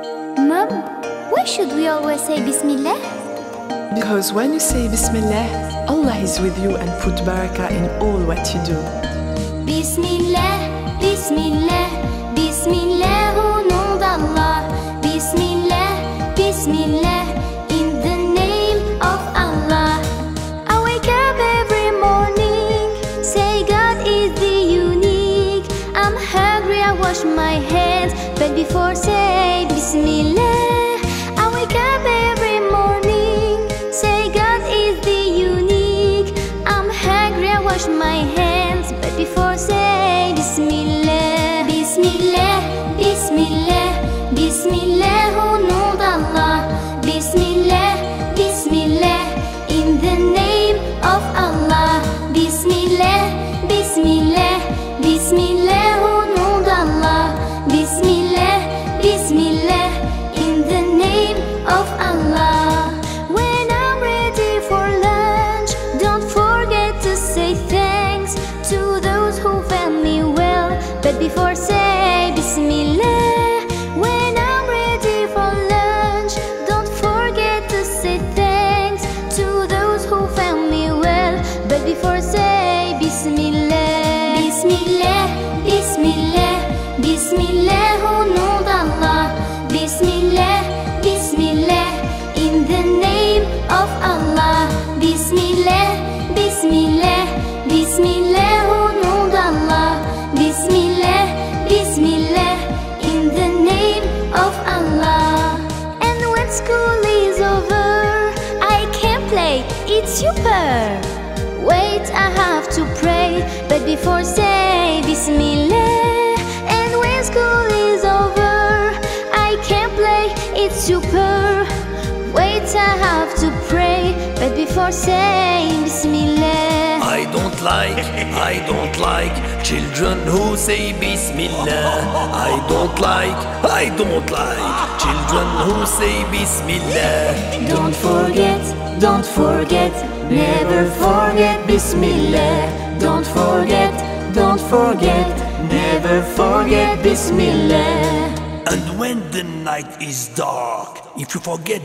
Mom, why should we always say Bismillah? Because when you say Bismillah, Allah is with you and put barakah in all what you do. Bismillah, Bismillah, Bismillah, au nom d'Allah. Bismillah, Bismillah, in the name of Allah. I wake up every morning, say God is the unique. I'm hungry, I wash my hands, but before say Bismillah. I wake up every morning, say God is the unique. I'm hungry, I wash my hands, but before say Bismillah. Bismillah, Bismillah, Bismillah, au nom d'Allah. Bismillah, Bismillah, in the name of Allah. Bismillah, Bismillah, Bismillah, au nom d'Allah. Bismillah, Bismillah, in the name of Allah. When I'm ready for lunch, don't forget to say thanks to those who fed me well, but before say Bismillah. When I'm ready for lunch, don't forget to say thanks to those who fed me well, but before say Bismillah. Bismillah, Bismillah, Bismillah, au nom d'Allah. Bismillah, Bismillah, in the name of Allah. Bismillah, Bismillah, Bismillah, au nom d'Allah. Bismillah, Bismillah, in the name of Allah. And when school is over, I can play, it's super. Wait, I have to pray, but before say Bismillah. And when school is over, I can play, it's super. Wait, I have to pray, but before saying Bismillah. I don't like children who say Bismillah. I don't like children who say Bismillah. Don't forget, never forget Bismillah. Don't forget, never forget Bismillah. And when the night is dark, if you forget